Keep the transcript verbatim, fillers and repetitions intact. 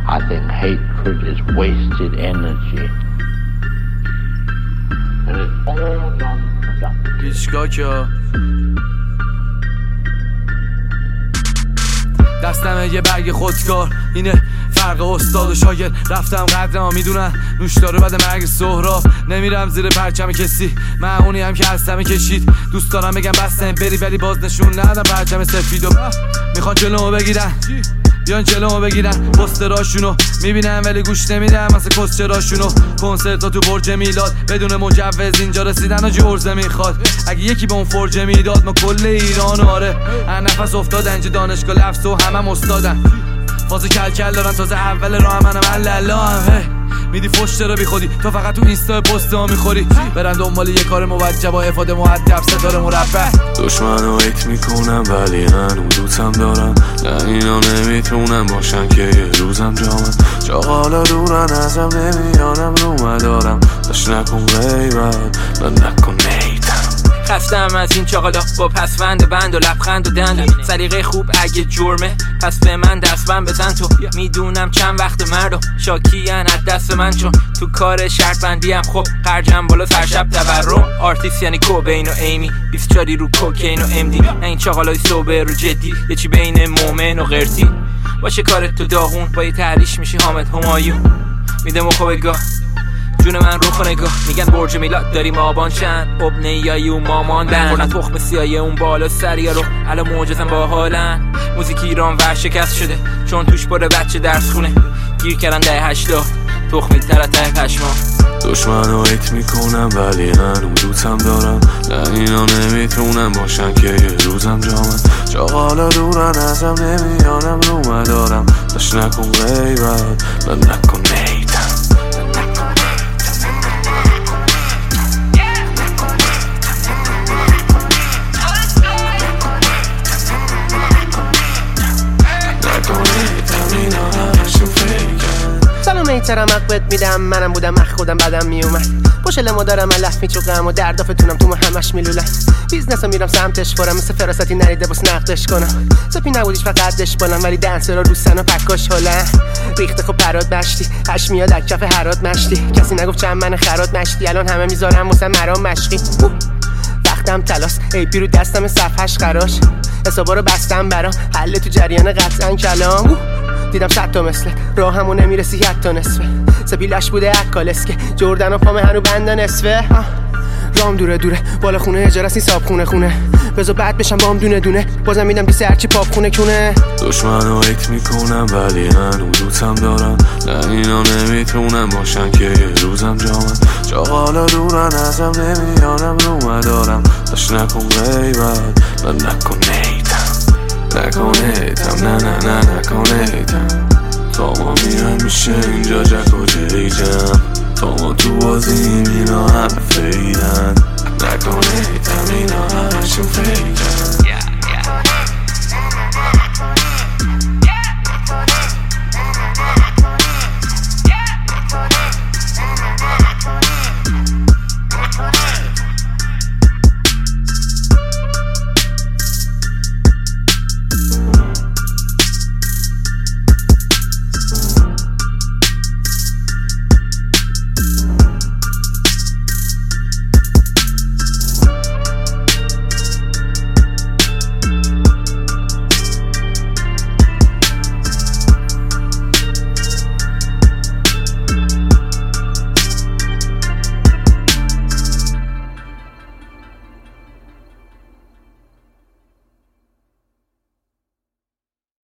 I think hatred is wasted energy. And it's all non-productive. هیچگاه که دستمه یه برگ خودکار، اینه فرق استاد و شاگرد. رفتم قدرمو میدونن نوش داره بعد مرگ سهراب. نمیرم زیر پرچم کسی، من اونی هم که هستم کشید. دوست دارم بگم بستم بری ولی باز نشون ندادم پرچم سفیدو. میخوان جلومو بگیرن، بیان جلومو بگیرن. پستراشونو میبینم ولی گوش نمیدم مثل کسچراشونو. کنسرتا تو برج میلاد بدون مجوز اینجا رسیدن و جرزه میخواد. اگه یکی به اون فرجه میداد ما کل ایران آره. هر نفس افتادن اینجا دانشگاه لفظ و همم استادن. فاز کل کل دارن تازه اول راه منم الله هم میدی فشت رو بی خودی تو فقط تو اینستا پست ها میخوری. برن دنبال یه کار موجه با افاده مؤدب ستاره مربع. دشمنو ایت میکنم ولی هنو دوستم دارم. نه اینا نمیتونم باشن که یه روزم جامن. چاقالا دورن ازم نمیانم رو مدارم. داشت نکن غیبت من نکن نیتم. خستم از این چاقالا با پسوند بند و لبخند و دند. سلیقه خوب اگه جرمه پس به من دستبند بزن. تو میدونم چند وقت مردم شاکیان از دست من چون تو کار شرط بندی هم خب خرجم بالا سر شب تورم. آرتیست یعنی کوبین و ایمی بیست و چهار رو کوکین و امدی. نه این چاقالای سوبر و جدی یه چی بین مومن و قرتی. باشه کارت تو داغون با یه تحریش میشی حامد همایون. میده مخو بگاه جون من رو خونه نگاه. میگن برج میلاد داریم آبان چند ابنه یایی و مامان بند. خوردن تخم سیایی اون بالا سریا رو الان معجزم با حالن. موزیک ایران ورشکست شده چون توش بره بچه درس خونه. گیر کردن ده هشتاد تخمی تر از ته پشما. دشمنو ایت میکنم ولی هنو دوستم دارم. نه اینا نمیتونم باشن که یه روزم جامن. چاقالا دورن ازم نمیانم رو مدارم. داشت نکن غیبت من نکن نیتم. سلام میترم اقبت میدم منم بودم اخ خودم بدم میومد. پشل ما دارم علف میچوقم و دردافتونم تو ما همش میلولم. بیزنس رو میرم سمتش برم مثل فراستی نریده باس نقدش کنم. سپی نبودیش فقطش بالم ولی دنسر رو روسن و پکاش هلن. ریخته خب پراد مشتی هش میاد از کف حرات مشتی. کسی نگفت چند من خرات مشتی الان همه میذارم واسه مرام مشقی. وقتم تلاس ای پی رو دستم صفحش خراش. حسابا رو بستم برام حل تو جریان قطعا کلام. دیدم صد تا مثله راه همون نمیرسی حتی نصفه. سپیلش بوده اکالس که جردن و پامه هنو بنده نصفه. رام دوره دوره بالا خونه اجارست این ساب خونه خونه. بذار بعد بشم بام دونه دونه بازم میدم دیسه هرچی پاپ خونه کونه. دشمنو ایت میکنم ولی هنو دوستم دارم. نه اینا نمیتونم باشن که یه روزم جامن. چاقالا دورن ازم نمیانم رو مدارم. داشت نکن غیبت من نکن نیتم. نکنیتم نه نه نه نکنیتم. تا ما میرم میشه اینجا جک و جیجم. تا ما تو بازیم اینا همه فیدن. نکنیتم اینا همشون فیدن.